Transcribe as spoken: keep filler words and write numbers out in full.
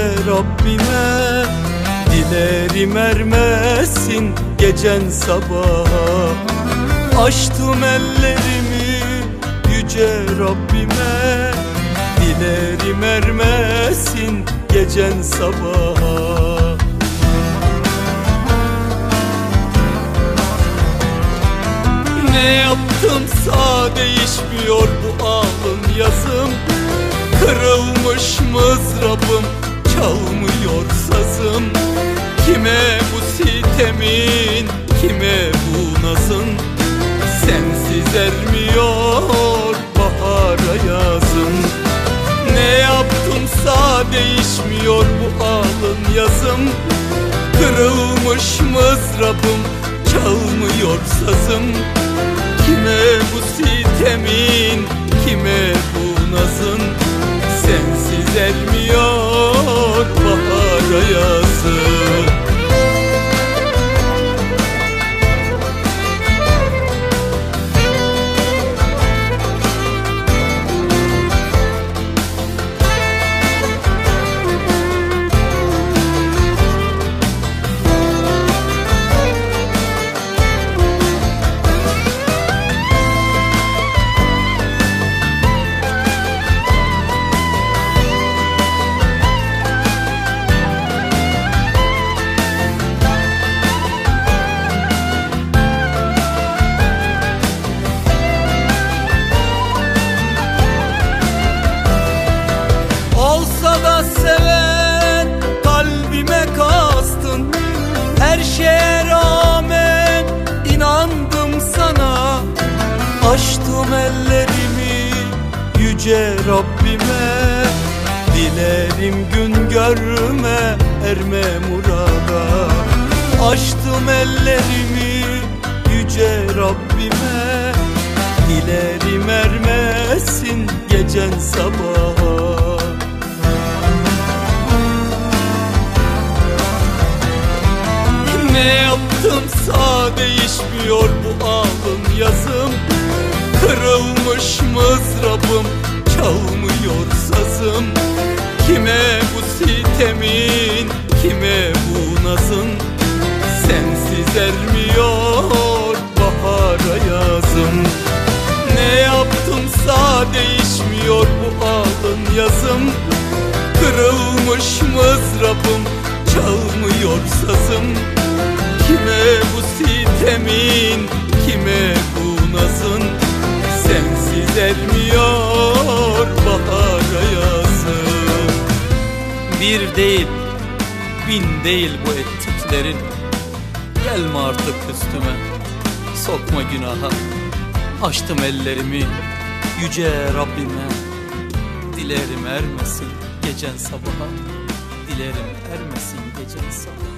Yüce Rabbime dilerim ermesin gecen sabaha. Açtım ellerimi Yüce Rabbime, dilerim ermesin gecen sabaha. Ne yaptımsa değişmiyor bu alın yazım. Kırılmış mızrabım, çalmıyor sazım. Kime bu sitemin, kime bu nazın? Sensiz ermiyor bahara yazım. Ne yaptımsa değişmiyor bu alın yazım. Kırılmış mızrabım, çalmıyor sazım. Kime bu sitemin, kime bu nazın? Sensiz ermiyor bahara yazım. Seven kalbime kastın, her şeye rağmen inandım sana. Açtım ellerimi Yüce Rabbime, dilerim gün görme erme murada. Açtım ellerimi Yüce Rabbime, dilerim ermesin gecen sabaha. Ne yaptımsa değişmiyor bu alın yazım. Kırılmış mızrabım, çalmıyor sazım. Kime bu sitemin, kime bu nazın? Sensiz ermiyor bahara yazım. Ne yaptımsa değişmiyor bu alın yazım. Kırılmış mızrabım, çalmıyor sazım. Kime bu sitemin, kime bu nazın? Sensiz ermiyor bahara yazım. Bir değil, bin değil bu ettiklerin. Gelme artık üstüme, sokma günaha. Açtım ellerimi Yüce Rabbime, dilerim ermesin gecen sabaha. Dilerim ermesin gecen sabaha.